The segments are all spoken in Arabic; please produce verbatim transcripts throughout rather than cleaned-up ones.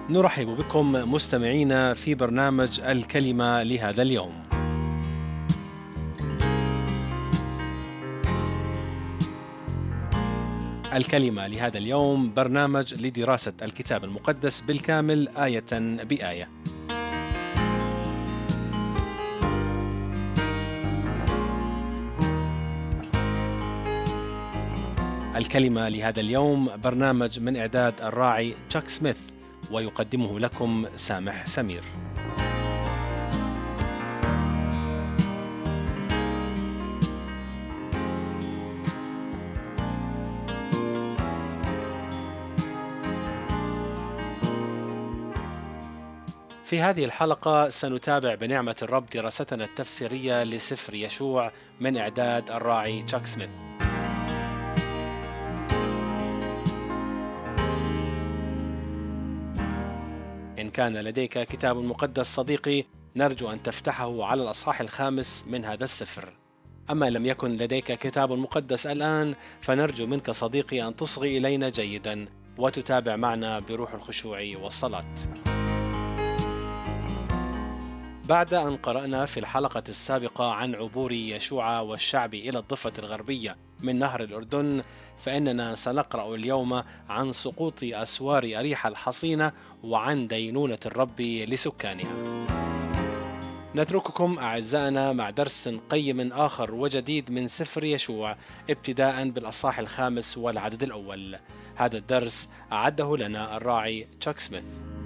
نرحب بكم مستمعينا في برنامج الكلمة لهذا اليوم. الكلمة لهذا اليوم برنامج لدراسة الكتاب المقدس بالكامل آية بآية. الكلمة لهذا اليوم برنامج من إعداد الراعي تشاك سميث، ويقدمه لكم سامح سمير. في هذه الحلقة سنتابع بنعمة الرب دراستنا التفسيرية لسفر يشوع من إعداد الراعي تشاك سميث. إن كان لديك كتاب مقدس صديقي، نرجو أن تفتحه على الأصحاح الخامس من هذا السفر. أما لم يكن لديك كتاب مقدس الآن، فنرجو منك صديقي أن تصغي إلينا جيدا وتتابع معنا بروح الخشوع والصلاة. بعد أن قرأنا في الحلقة السابقة عن عبور يشوع والشعب إلى الضفة الغربية من نهر الأردن، فإننا سنقرأ اليوم عن سقوط أسوار أريحا الحصينة وعن دينونة الرب لسكانها. نترككم أعزائنا مع درس قيم آخر وجديد من سفر يشوع، ابتداء بالأصحاح الخامس والعدد الأول. هذا الدرس أعده لنا الراعي تشاك سميث.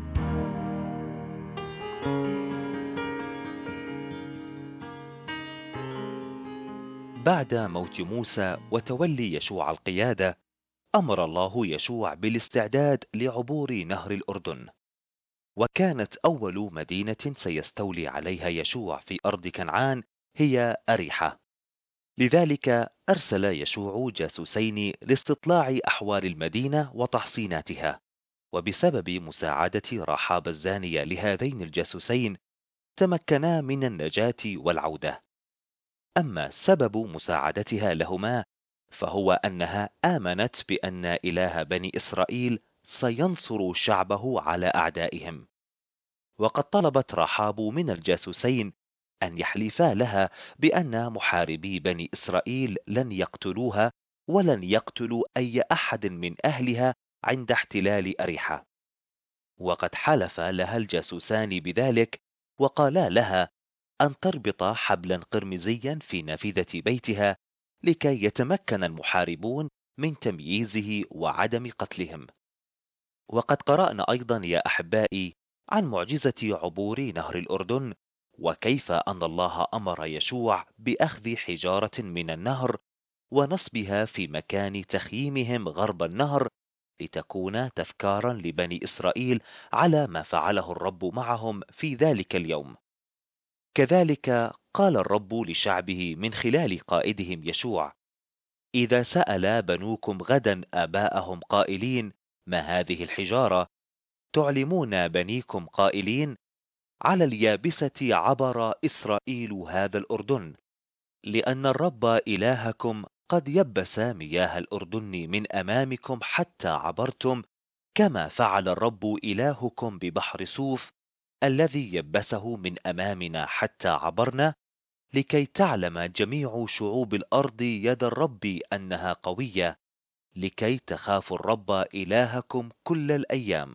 بعد موت موسى وتولي يشوع القيادة، أمر الله يشوع بالاستعداد لعبور نهر الأردن. وكانت أول مدينة سيستولي عليها يشوع في أرض كنعان هي أريحة. لذلك أرسل يشوع جاسوسين لاستطلاع أحوال المدينة وتحصيناتها. وبسبب مساعدة رحاب الزانية لهذين الجاسوسين تمكنا من النجاة والعودة. أما سبب مساعدتها لهما فهو أنها آمنت بأن إله بني إسرائيل سينصر شعبه على أعدائهم. وقد طلبت رحاب من الجاسوسين أن يحلفا لها بأن محاربي بني إسرائيل لن يقتلوها ولن يقتلوا أي أحد من أهلها عند احتلال أريحة. وقد حلف لها الجاسوسان بذلك، وقالا لها أن تربط حبلا قرمزيا في نافذة بيتها لكي يتمكن المحاربون من تمييزه وعدم قتلهم. وقد قرأنا أيضا يا أحبائي عن معجزة عبور نهر الأردن، وكيف أن الله أمر يشوع بأخذ حجارة من النهر ونصبها في مكان تخييمهم غرب النهر، لتكون تذكارا لبني إسرائيل على ما فعله الرب معهم في ذلك اليوم. كذلك قال الرب لشعبه من خلال قائدهم يشوع: إذا سأل بنوكم غدا آباءهم قائلين: ما هذه الحجارة؟ تعلمون بنيكم قائلين: على اليابسة عبر إسرائيل هذا الأردن، لأن الرب إلهكم قد يبس مياه الأردن من أمامكم حتى عبرتم، كما فعل الرب إلهكم ببحر صوف الذي يبسه من أمامنا حتى عبرنا، لكي تعلم جميع شعوب الأرض يد الرب أنها قوية، لكي تخافوا الرب إلهكم كل الأيام.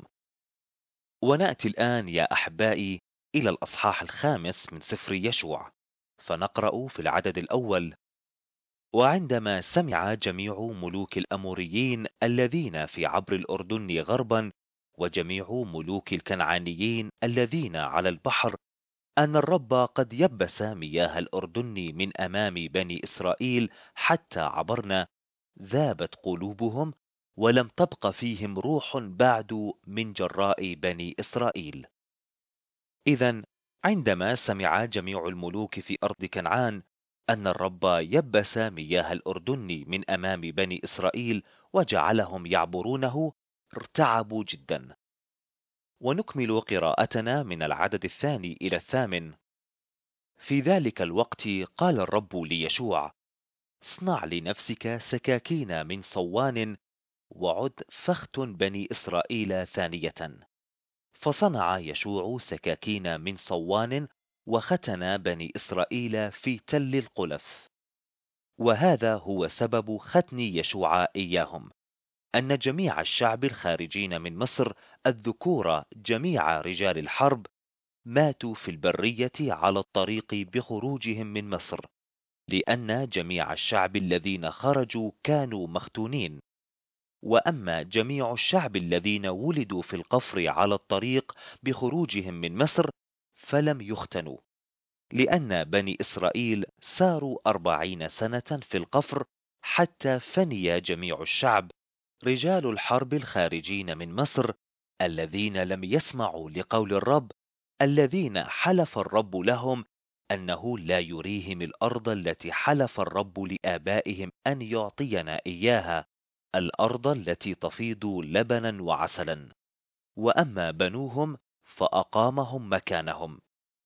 ونأتي الآن يا أحبائي إلى الأصحاح الخامس من سفر يشوع، فنقرأ في العدد الأول: وعندما سمع جميع ملوك الأموريين الذين في عبر الأردن غربا، وجميع ملوك الكنعانيين الذين على البحر، أن الرب قد يبس مياه الأردن من أمام بني إسرائيل حتى عبرنا، ذابت قلوبهم ولم تبق فيهم روح بعد من جراء بني إسرائيل. إذن عندما سمع جميع الملوك في أرض كنعان أن الرب يبس مياه الأردن من أمام بني إسرائيل وجعلهم يعبرونه، ارتعبوا جدا. ونكمل قراءتنا من العدد الثاني إلى الثامن. في ذلك الوقت قال الرب ليشوع: اصنع لنفسك سكاكين من صوان، وعد فاختن بني إسرائيل ثانية. فصنع يشوع سكاكين من صوان وختن بني إسرائيل في تل القلف. وهذا هو سبب ختن يشوع إياهم، أن جميع الشعب الخارجين من مصر، الذكور جميع رجال الحرب، ماتوا في البرية على الطريق بخروجهم من مصر، لأن جميع الشعب الذين خرجوا كانوا مختونين. وأما جميع الشعب الذين ولدوا في القفر على الطريق بخروجهم من مصر فلم يختنوا، لأن بني إسرائيل ساروا أربعين سنة في القفر حتى فني جميع الشعب، رجال الحرب الخارجين من مصر، الذين لم يسمعوا لقول الرب، الذين حلف الرب لهم أنه لا يريهم الأرض التي حلف الرب لآبائهم أن يعطينا إياها، الأرض التي تفيض لبنا وعسلا. وأما بنوهم فأقامهم مكانهم،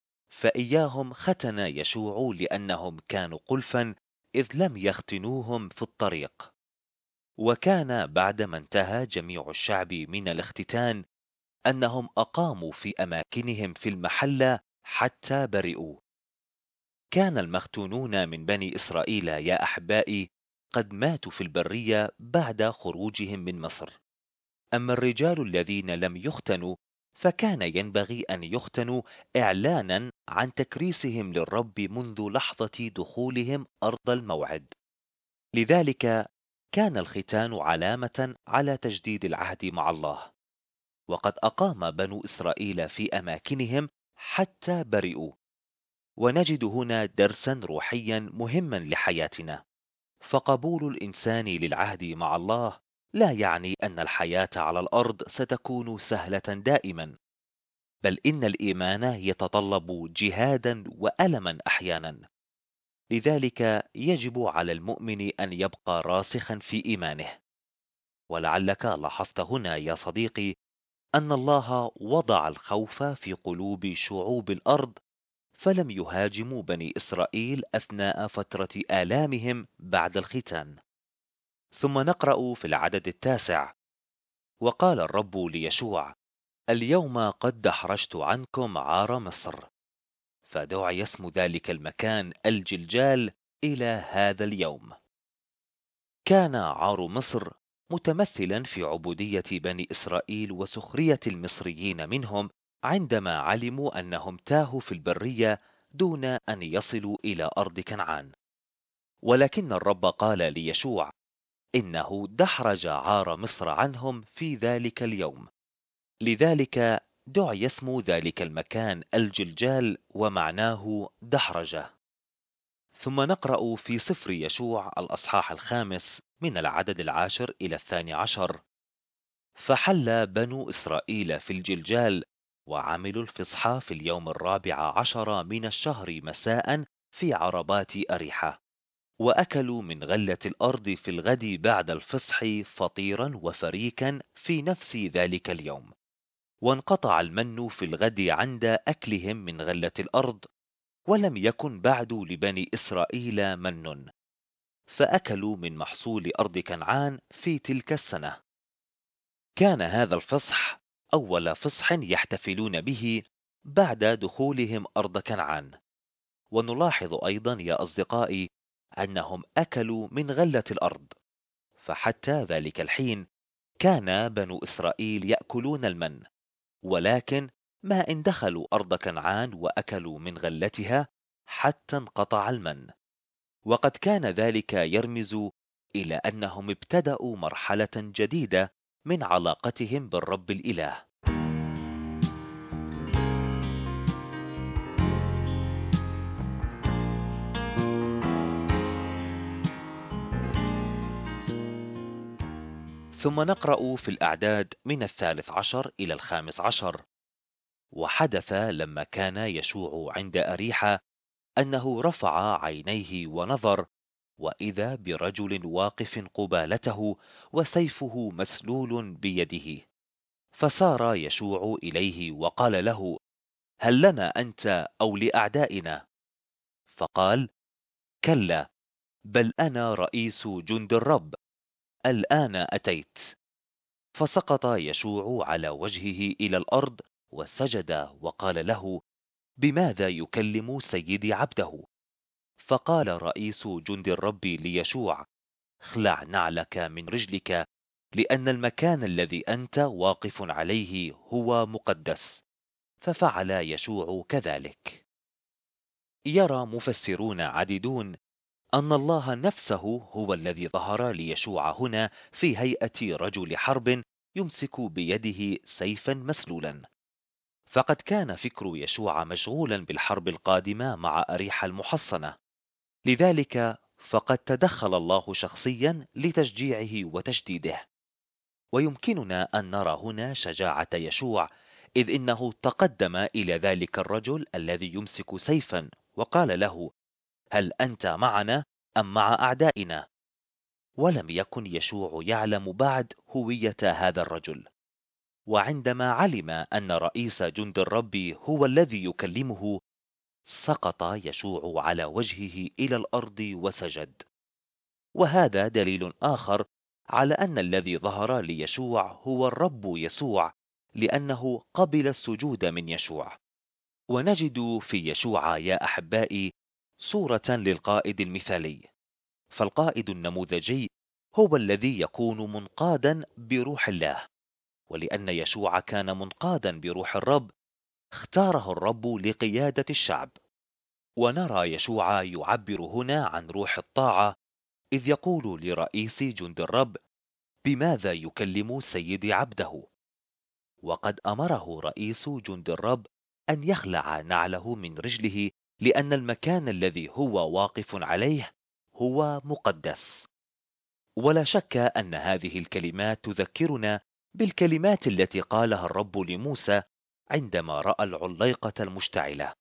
فإياهم ختن يشوع لأنهم كانوا قلفا، إذ لم يختنوهم في الطريق. وكان بعدما انتهى جميع الشعب من الاختتان أنهم أقاموا في أماكنهم في المحلة حتى برئوا. كان المختونون من بني إسرائيل يا أحبائي قد ماتوا في البرية بعد خروجهم من مصر. أما الرجال الذين لم يختنوا فكان ينبغي أن يختنوا إعلانا عن تكريسهم للرب منذ لحظة دخولهم أرض الموعد. لذلك كان الختان علامة على تجديد العهد مع الله. وقد أقام بنو إسرائيل في أماكنهم حتى برئوا. ونجد هنا درسا روحيا مهما لحياتنا. فقبول الإنسان للعهد مع الله لا يعني أن الحياة على الأرض ستكون سهلة دائما، بل إن الإيمان يتطلب جهادا وألما أحيانا. لذلك يجب على المؤمن أن يبقى راسخا في إيمانه. ولعلك لاحظت هنا يا صديقي أن الله وضع الخوف في قلوب شعوب الأرض، فلم يهاجموا بني إسرائيل أثناء فترة آلامهم بعد الختان. ثم نقرأ في العدد التاسع: وقال الرب ليشوع: اليوم قد دحرجت عنكم عار مصر. فدعي اسم ذلك المكان الجلجال إلى هذا اليوم. كان عار مصر متمثلا في عبودية بني إسرائيل وسخرية المصريين منهم عندما علموا أنهم تاهوا في البرية دون أن يصلوا إلى أرض كنعان. ولكن الرب قال ليشوع إنه دحرج عار مصر عنهم في ذلك اليوم، لذلك دعي اسم ذلك المكان الجلجال ومعناه دحرجة. ثم نقرأ في سفر يشوع الأصحاح الخامس من العدد العاشر إلى الثاني عشر: فحل بنو إسرائيل في الجلجال، وعملوا الفصح في اليوم الرابع عشر من الشهر مساء في عربات أريحة، وأكلوا من غلة الأرض في الغد بعد الفصح فطيرا وفريكا في نفس ذلك اليوم. وانقطع المن في الغد عند أكلهم من غلة الأرض، ولم يكن بعد لبني إسرائيل من، فأكلوا من محصول أرض كنعان في تلك السنة. كان هذا الفصح أول فصح يحتفلون به بعد دخولهم أرض كنعان. ونلاحظ أيضا يا أصدقائي أنهم أكلوا من غلة الأرض، فحتى ذلك الحين كان بنو إسرائيل يأكلون المن، ولكن ما إن دخلوا أرض كنعان وأكلوا من غلتها حتى انقطع المن. وقد كان ذلك يرمز إلى أنهم ابتدأوا مرحلة جديدة من علاقتهم بالرب الإله. ثم نقرأ في الأعداد من الثالث عشر إلى الخامس عشر: وحدث لما كان يشوع عند أريحة أنه رفع عينيه ونظر، وإذا برجل واقف قبالته وسيفه مسلول بيده. فسار يشوع إليه وقال له: هل لنا أنت أو لأعدائنا؟ فقال: كلا، بل أنا رئيس جند الرب، الآن أتيت. فسقط يشوع على وجهه إلى الأرض وسجد وقال له: بماذا يكلم سيدي عبده؟ فقال رئيس جند الرب ليشوع: اخلع نعلك من رجلك، لأن المكان الذي أنت واقف عليه هو مقدس. ففعل يشوع كذلك. يرى مفسرون عديدون أن الله نفسه هو الذي ظهر ليشوع هنا في هيئة رجل حرب يمسك بيده سيفا مسلولا. فقد كان فكر يشوع مشغولا بالحرب القادمة مع أريحا المحصنة، لذلك فقد تدخل الله شخصيا لتشجيعه وتشديده. ويمكننا أن نرى هنا شجاعة يشوع، إذ إنه تقدم إلى ذلك الرجل الذي يمسك سيفا وقال له: هل أنت معنا أم مع أعدائنا؟ ولم يكن يشوع يعلم بعد هوية هذا الرجل. وعندما علم أن رئيس جند الرب هو الذي يكلمه، سقط يشوع على وجهه إلى الأرض وسجد. وهذا دليل آخر على أن الذي ظهر ليشوع هو الرب يسوع، لأنه قبل السجود من يشوع. ونجد في يشوع يا أحبائي صورة للقائد المثالي. فالقائد النموذجي هو الذي يكون منقادا بروح الله، ولأن يشوع كان منقادا بروح الرب، اختاره الرب لقيادة الشعب. ونرى يشوع يعبر هنا عن روح الطاعة، إذ يقول لرئيس جند الرب: بماذا يكلم سيدي عبده؟ وقد أمره رئيس جند الرب أن يخلع نعله من رجله، لأن المكان الذي هو واقف عليه هو مقدس. ولا شك أن هذه الكلمات تذكرنا بالكلمات التي قالها الرب لموسى عندما رأى العليقة المشتعلة.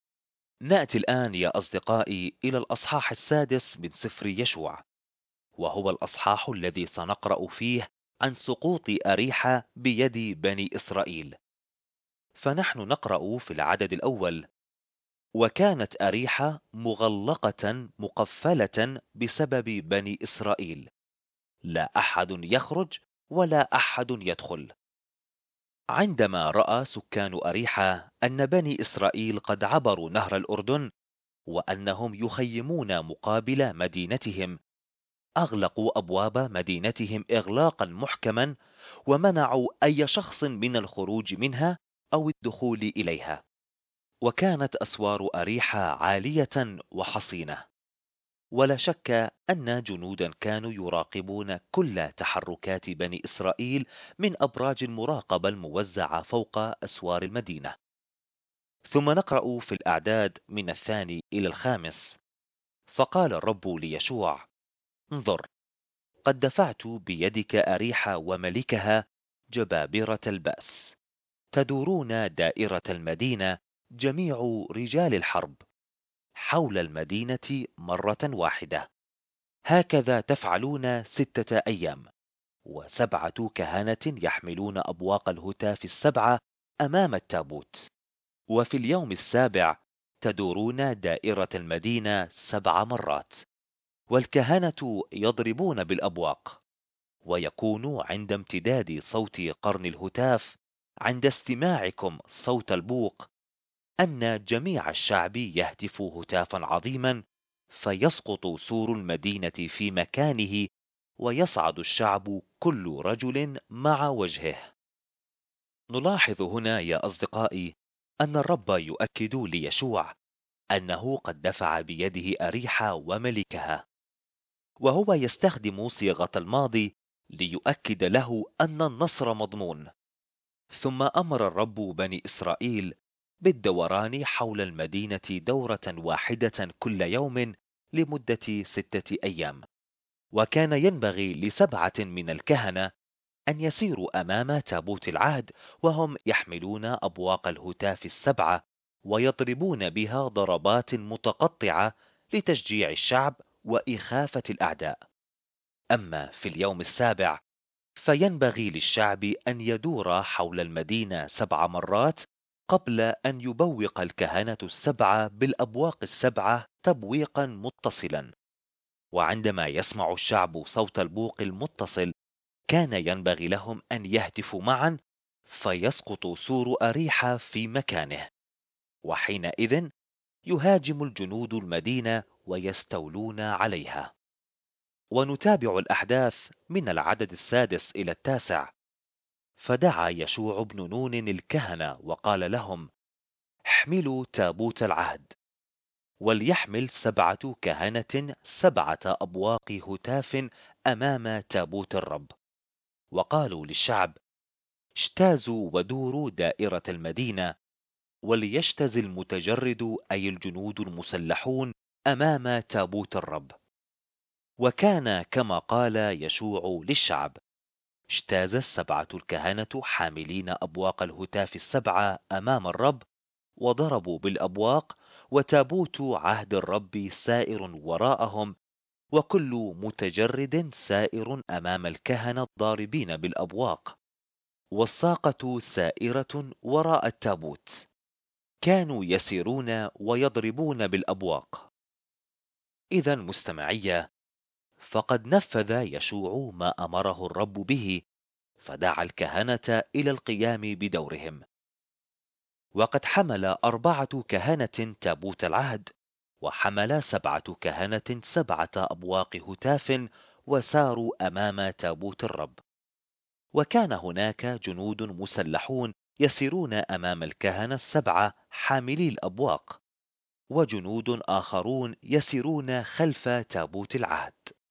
نأتي الآن يا أصدقائي إلى الأصحاح السادس من سفر يشوع، وهو الأصحاح الذي سنقرأ فيه عن سقوط أريحا بيد بني إسرائيل. فنحن نقرأ في العدد الأول: وكانت أريحا مغلقة مقفلة بسبب بني إسرائيل، لا أحد يخرج ولا أحد يدخل. عندما رأى سكان أريحا أن بني إسرائيل قد عبروا نهر الأردن وأنهم يخيمون مقابل مدينتهم، أغلقوا أبواب مدينتهم إغلاقا محكما، ومنعوا أي شخص من الخروج منها أو الدخول إليها. وكانت أسوار أريحا عالية وحصينة، ولا شك أن جنودا كانوا يراقبون كل تحركات بني إسرائيل من أبراج المراقبة الموزعة فوق أسوار المدينة. ثم نقرأ في الأعداد من الثاني إلى الخامس: فقال الرب ليشوع: انظر، قد دفعت بيدك أريحا وملكها جبابرة البأس، تدورون دائرة المدينة جميع رجال الحرب حول المدينة مرة واحدة. هكذا تفعلون ستة أيام، وسبعة كهنة يحملون أبواق الهتاف السبعة أمام التابوت. وفي اليوم السابع تدورون دائرة المدينة سبع مرات، والكهنة يضربون بالأبواق. ويكون عند امتداد صوت قرن الهتاف، عند استماعكم صوت البوق، أن جميع الشعب يهتف هتافا عظيما، فيسقط سور المدينة في مكانه، ويصعد الشعب كل رجل مع وجهه. نلاحظ هنا يا أصدقائي أن الرب يؤكد ليشوع أنه قد دفع بيده أريحا وملكها، وهو يستخدم صيغة الماضي ليؤكد له أن النصر مضمون. ثم أمر الرب بني إسرائيل بالدوران حول المدينة دورة واحدة كل يوم لمدة ستة أيام. وكان ينبغي لسبعة من الكهنة أن يسيروا أمام تابوت العهد وهم يحملون أبواق الهتاف السبعة، ويضربون بها ضربات متقطعة لتشجيع الشعب وإخافة الأعداء. أما في اليوم السابع فينبغي للشعب أن يدور حول المدينة سبع مرات قبل أن يبوق الكهنة السبعة بالأبواق السبعة تبويقا متصلا. وعندما يسمع الشعب صوت البوق المتصل كان ينبغي لهم أن يهتفوا معا، فيسقط سور أريحة في مكانه، وحينئذ يهاجم الجنود المدينة ويستولون عليها. ونتابع الأحداث من العدد السادس إلى التاسع. فدعا يشوع بن نون الكهنة وقال لهم: احملوا تابوت العهد. وليحمل سبعة كهنة سبعة أبواق هتاف أمام تابوت الرب. وقالوا للشعب: اجتازوا ودوروا دائرة المدينة، وليجتز المتجرد أي الجنود المسلحون أمام تابوت الرب. وكان كما قال يشوع للشعب. اجتاز السبعة الكهنة حاملين أبواق الهتاف السبعة أمام الرب، وضربوا بالأبواق، وتابوت عهد الرب سائر وراءهم، وكل متجرد سائر أمام الكهنة الضاربين بالأبواق، والساقة سائرة وراء التابوت. كانوا يسيرون ويضربون بالأبواق. إذا مستمعية، فقد نفذ يشوع ما أمره الرب به، فدعا الكهنة إلى القيام بدورهم. وقد حمل أربعة كهنة تابوت العهد، وحمل سبعة كهنة سبعة أبواق هتاف، وساروا أمام تابوت الرب. وكان هناك جنود مسلحون يسيرون أمام الكهنة السبعة حاملي الأبواق، وجنود آخرون يسيرون خلف تابوت العهد.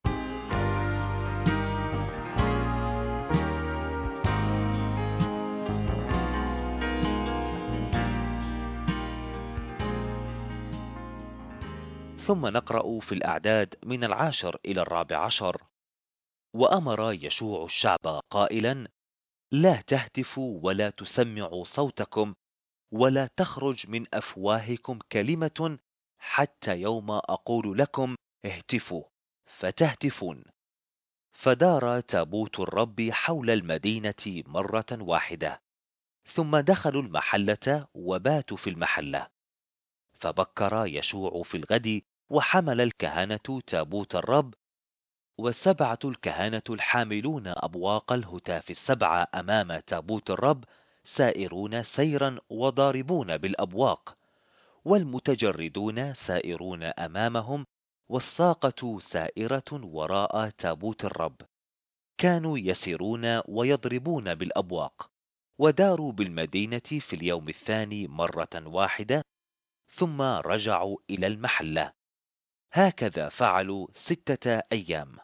ثم نقرأ في الأعداد من العاشر إلى الرابع عشر: وأمر يشوع الشعب قائلا: لا تهتفوا ولا تسمعوا صوتكم، ولا تخرج من أفواهكم كلمة حتى يوم أقول لكم اهتفوا فتهتفون. فدار تابوت الرب حول المدينة مرة واحدة، ثم دخلوا المحلة وباتوا في المحلة. فبكر يشوع في الغد، وحمل الكهنة تابوت الرب، والسبعة الكهنة الحاملون أبواق الهتاف السبعة أمام تابوت الرب سائرون سيرا وضاربون بالأبواق، والمتجردون سائرون أمامهم، والساقة سائرة وراء تابوت الرب. كانوا يسيرون ويضربون بالأبواق، وداروا بالمدينة في اليوم الثاني مرة واحدة، ثم رجعوا إلى المحلة. هكذا فعلوا ستة أيام.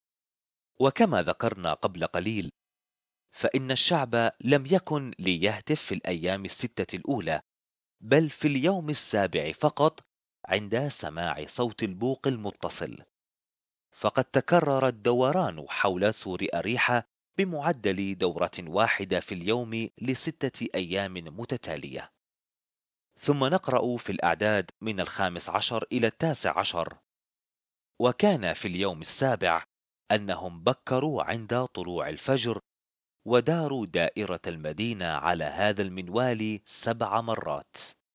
وكما ذكرنا قبل قليل، فإن الشعب لم يكن ليهتف في الأيام الستة الأولى، بل في اليوم السابع فقط عند سماع صوت البوق المتصل. فقد تكرر الدوران حول سور أريحة بمعدل دورة واحدة في اليوم لستة أيام متتالية. ثم نقرأ في الأعداد من الخامس عشر إلى التاسع عشر: وكان في اليوم السابع أنهم بكروا عند طلوع الفجر، وداروا دائرة المدينة على هذا المنوال سبع مرات.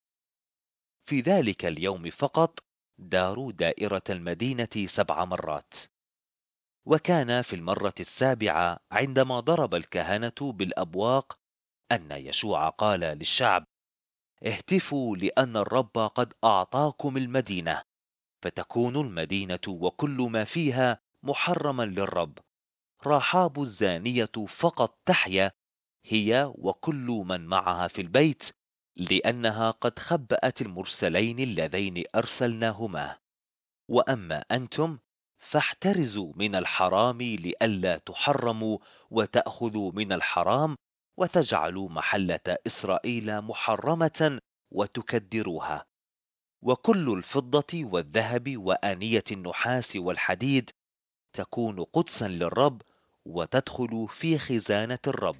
في ذلك اليوم فقط داروا دائرة المدينة سبع مرات. وكان في المرة السابعة عندما ضرب الكهنة بالأبواق أن يشوع قال للشعب: اهتفوا لأن الرب قد أعطاكم المدينة، فتكون المدينة وكل ما فيها محرما للرب. راحاب الزانية فقط تحيا، هي وكل من معها في البيت، لأنها قد خبأت المرسلين اللذين أرسلناهما. وأما أنتم فاحترزوا من الحرام لئلا تحرموا، وتأخذوا من الحرام، وتجعلوا محلة إسرائيل محرمة وتكدروها. وكل الفضة والذهب وآنية النحاس والحديد تكون قدسا للرب، وتدخل في خزانة الرب.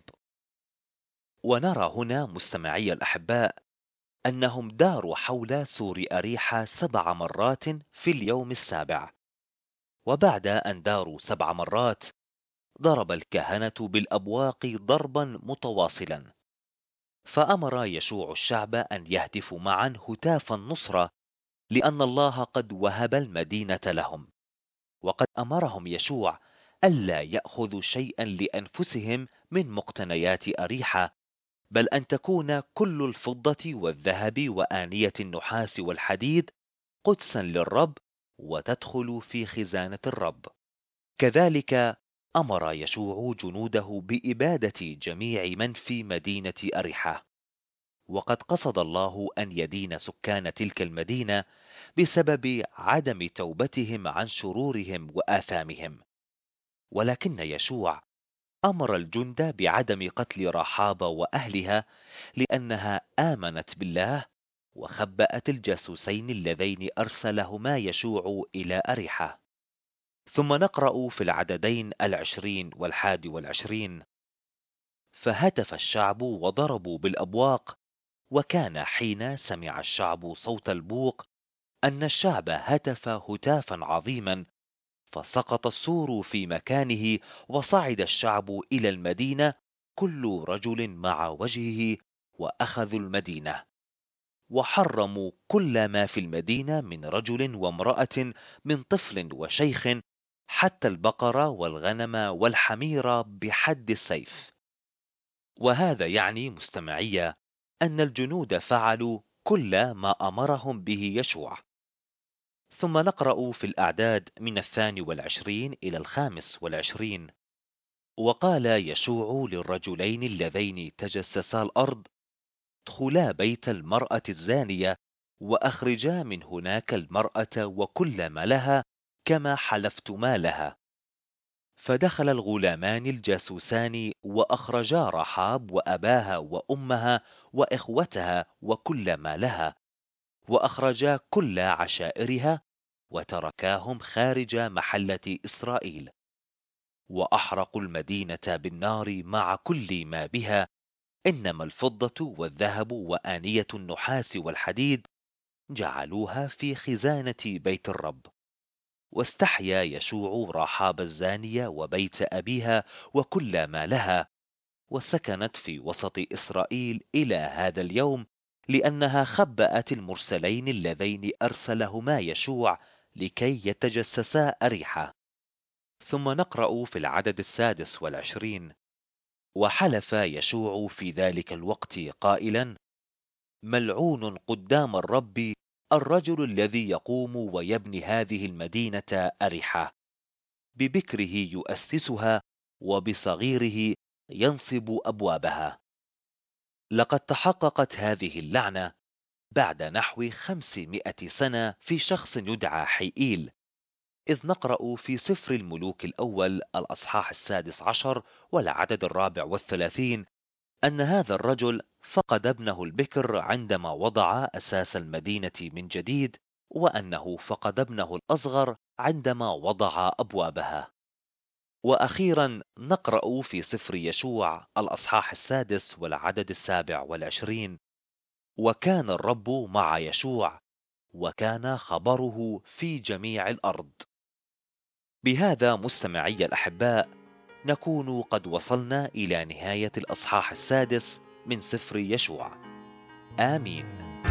ونرى هنا مستمعي الأحباء أنهم داروا حول سور أريحة سبع مرات في اليوم السابع. وبعد أن داروا سبع مرات ضرب الكهنة بالأبواق ضربا متواصلا. فأمر يشوع الشعب أن يهتفوا معا هتاف النصرة، لأن الله قد وهب المدينة لهم. وقد أمرهم يشوع ألا يأخذوا شيئا لأنفسهم من مقتنيات أريحة، بل أن تكون كل الفضة والذهب وآنية النحاس والحديد قدسا للرب وتدخل في خزانة الرب. كذلك أمر يشوع جنوده بإبادة جميع من في مدينة أريحة. وقد قصد الله أن يدين سكان تلك المدينة بسبب عدم توبتهم عن شرورهم وآثامهم. ولكن يشوع أمر الجند بعدم قتل رحاب وأهلها لأنها آمنت بالله وخبأت الجاسوسين اللذين أرسلهما يشوع إلى أريحة. ثم نقرأ في العددين العشرين والحادي والعشرين: فهتف الشعب وضربوا بالأبواق، وكان حين سمع الشعب صوت البوق أن الشعب هتف هتافا عظيما، فسقط السور في مكانه، وصعد الشعب إلى المدينة كل رجل مع وجهه، وأخذوا المدينة، وحرموا كل ما في المدينة من رجل وامرأة، من طفل وشيخ، حتى البقر والغنم والحمير بحد السيف. وهذا يعني مستمعية أن الجنود فعلوا كل ما أمرهم به يشوع. ثم نقرأ في الأعداد من الثاني والعشرين إلى الخامس والعشرين: وقال يشوع للرجلين اللذين تجسسا الأرض: ادخلا بيت المرأة الزانية، وأخرجا من هناك المرأة وكل ما لها، كما حلفتما لها. فدخل الغلامان الجاسوسان وأخرجا رحاب وأباها وأمها وإخوتها وكل ما لها، وأخرجا كل عشائرها، وتركاهم خارج محلة إسرائيل. وأحرقوا المدينة بالنار مع كل ما بها، إنما الفضة والذهب وآنية النحاس والحديد جعلوها في خزانة بيت الرب. واستحيا يشوع رحاب الزانية وبيت أبيها وكل ما لها، وسكنت في وسط إسرائيل إلى هذا اليوم، لأنها خبأت المرسلين اللذين أرسلهما يشوع لكي يتجسسا أريحة. ثم نقرأ في العدد السادس والعشرين: وحلف يشوع في ذلك الوقت قائلا: ملعون قدام الرب الرجل الذي يقوم ويبني هذه المدينة أريحة، ببكره يؤسسها وبصغيره ينصب أبوابها. لقد تحققت هذه اللعنة بعد نحو خمسمائة سنة في شخص يدعى حيئيل، إذ نقرأ في سفر الملوك الأول الأصحاح السادس عشر والعدد الرابع والثلاثين أن هذا الرجل فقد ابنه البكر عندما وضع أساس المدينة من جديد، وأنه فقد ابنه الأصغر عندما وضع أبوابها. وأخيرا نقرأ في سفر يشوع الأصحاح السادس والعدد السابع والعشرين: وكان الرب مع يشوع، وكان خبره في جميع الأرض. بهذا مستمعي الأحباء نكون قد وصلنا إلى نهاية الأصحاح السادس من سفر يشوع. آمين.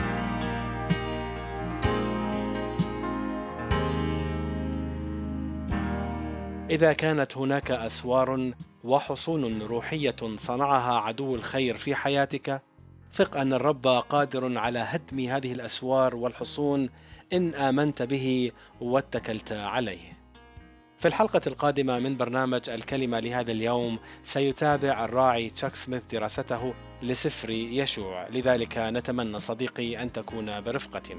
إذا كانت هناك أسوار وحصون روحية صنعها عدو الخير في حياتك، ثق أن الرب قادر على هدم هذه الأسوار والحصون إن آمنت به واتكلت عليه. في الحلقة القادمة من برنامج الكلمة لهذا اليوم سيتابع الراعي تشاك سميث دراسته لسفر يشوع، لذلك نتمنى صديقي أن تكون برفقتنا.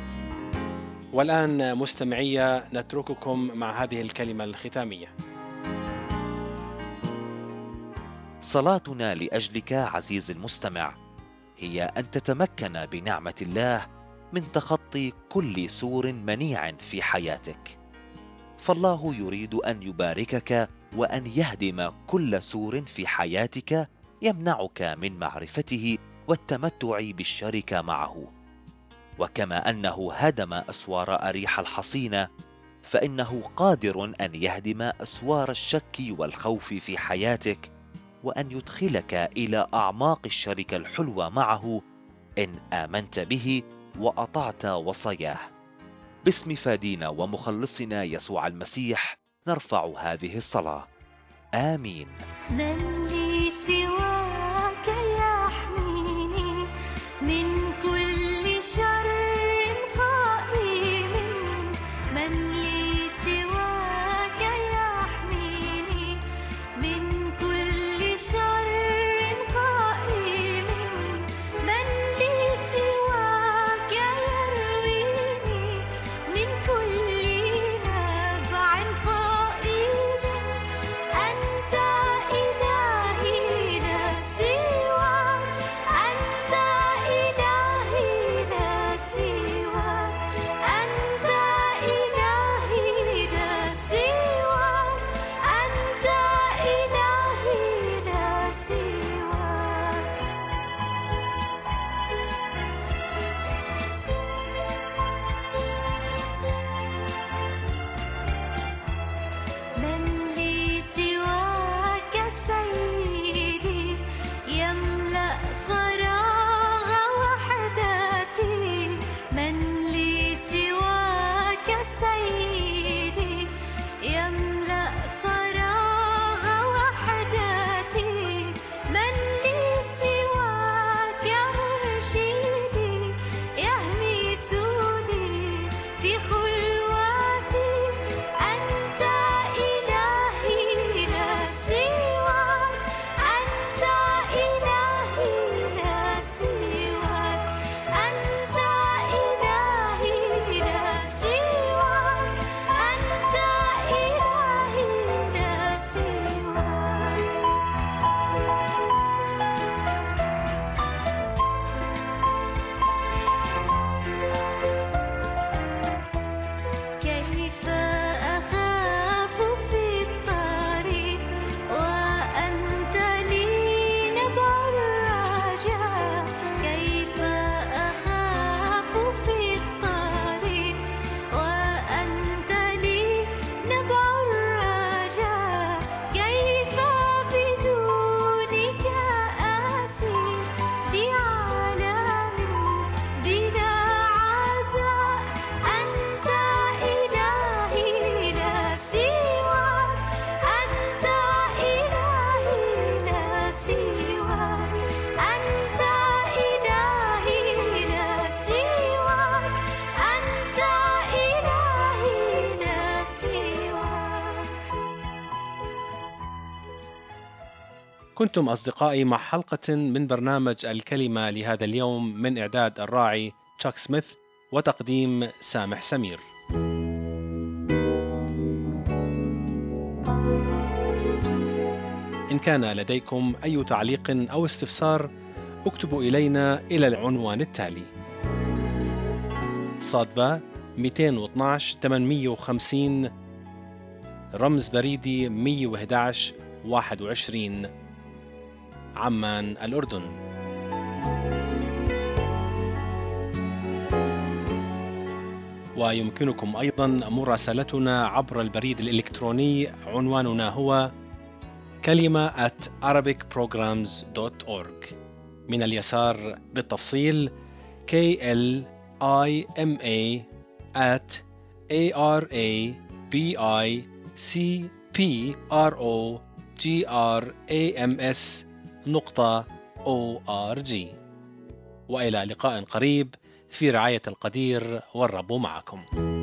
والآن مستمعي نترككم مع هذه الكلمة الختامية. صلاتنا لأجلك عزيز المستمع هي أن تتمكن بنعمة الله من تخطي كل سور منيع في حياتك، فالله يريد أن يباركك وأن يهدم كل سور في حياتك يمنعك من معرفته والتمتع بالشركة معه. وكما أنه هدم أسوار أريحة الحصينة، فإنه قادر أن يهدم أسوار الشك والخوف في حياتك، وأن يدخلك إلى أعماق الشركة الحلوة معه إن آمنت به وأطعت وصاياه. باسم فادينا ومخلصنا يسوع المسيح نرفع هذه الصلاة. آمين. من لي سواك يحمي كنتم أصدقائي مع حلقة من برنامج الكلمة لهذا اليوم من إعداد الراعي تشاك سميث وتقديم سامح سمير. إن كان لديكم أي تعليق أو استفسار اكتبوا إلينا إلى العنوان التالي: صادبة مئتين واثناشر ثمانمئة وخمسين، رمز بريدي مئة وأحد عشر واحد وعشرين، عمان الأردن. ويمكنكم أيضا مراسلتنا عبر البريد الإلكتروني، عنواننا هو كلمة at arabic programs dot org. من اليسار بالتفصيل K L I M A at A R A B I C P R O G R A M S نقطة O R G. وإلى لقاء قريب في رعاية القدير، والرب معكم.